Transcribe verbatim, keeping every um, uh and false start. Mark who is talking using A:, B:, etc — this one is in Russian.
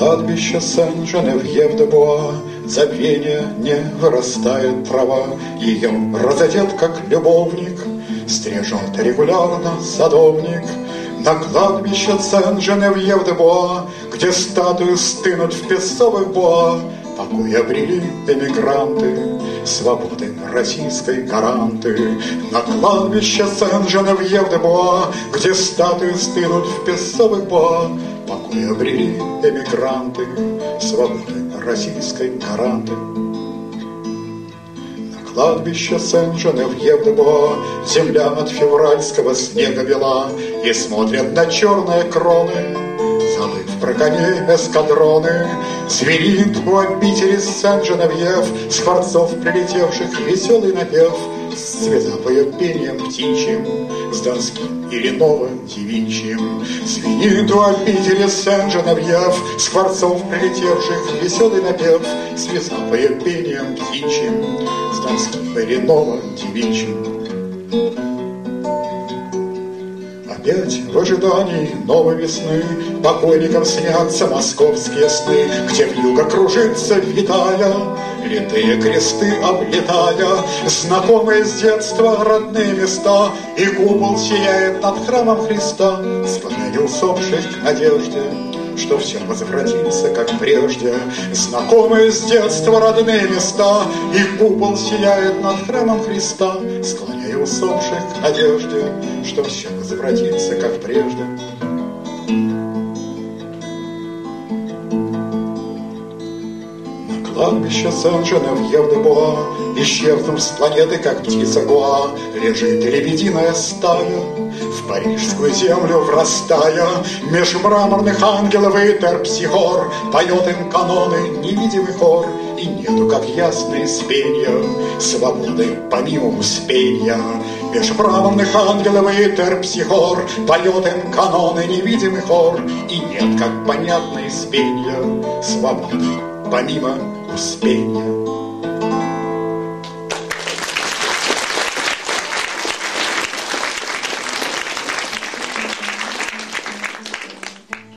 A: кладбище Сен-Женевьев-де-Буа забвение не вырастает трава, ее разодет, как любовник, стрижет регулярно садовник. На кладбище Сен-Женевьев-де-Буа, где статуи стынут в песцовых буа, покой обрели эмигранты, свободы российской гаранты. На кладбище Сен-Женевьев-де-Буа, где статуи стынут в песцовых буа, покой обрели эмигранты, свободы российской гаранты. На кладбище Сен-Женевьев-де-Буа земля от февральского снега бела, и смотрят на черные кроны, залыв про коней эскадроны. Звенит у обители Сен-Женевьев с форцов прилетевших веселый напев, связавая пением птичьим с донским или новым девичьим. Звенит у обители Сен-Женевьев с форцов прилетевших веселый напев, связавая пением птичьим с донским или новым девичьим. Опять в ожидании новой весны покойникам снятся московские сны, где вьюга кружится, витая, литые кресты облетая, знакомые с детства родные места, и купол сияет над храмом Христа, склоняя усопших к надежде, что все возвратится, как прежде. Знакомые с детства родные места, и купол сияет над храмом Христа, склоняя усопших к надежде, что все возвратится, как прежде. На кладбище Сен-Женевьев-де-Буа, исчезнув с планеты, как птица Гуа, лежит лебединая стая, в парижскую землю врастая. Меж мраморных ангелов и терпсихор поет им каноны невидимый хор, и нету, как ясное спенья, свободы помимо успенья. Меж мраморных ангелов и терпсихор поет им каноны невидимый хор, и нет, как понятное спенья, свободы помимо успенья.